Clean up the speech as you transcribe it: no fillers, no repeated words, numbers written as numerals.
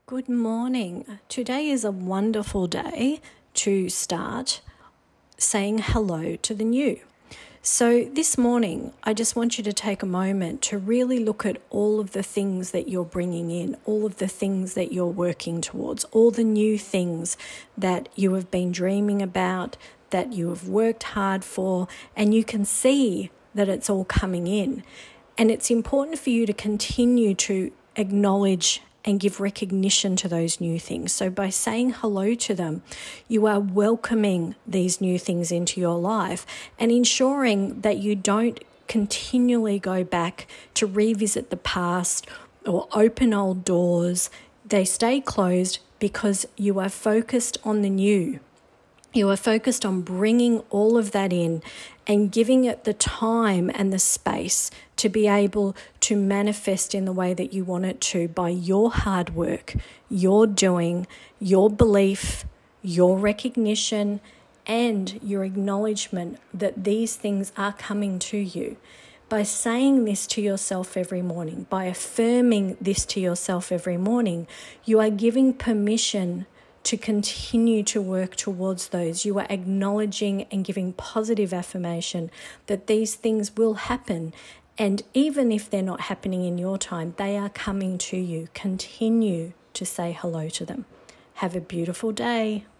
Good morning. Today is a wonderful day to start saying hello to the new. So this morning, I just want you to take a moment to really look at all of the things that you're bringing in, all of the things that you're working towards, all the new things that you have been dreaming about, that you have worked hard for, and you can see that it's all coming in. And it's important for you to continue to acknowledge and give recognition to those new things. So by saying hello to them, you are welcoming these new things into your life and ensuring that you don't continually go back to revisit the past or open old doors. They stay closed because you are focused on the new. You are focused on bringing all of that in and giving it the time and the space to be able to manifest in the way that you want it to by your hard work, your doing, your belief, your recognition, and your acknowledgement that these things are coming to you. By saying this to yourself every morning, by affirming this to yourself every morning, you are giving permission to continue to work towards those. You are acknowledging and giving positive affirmation that these things will happen. And even if they're not happening in your time, they are coming to you. Continue to say hello to them. Have a beautiful day.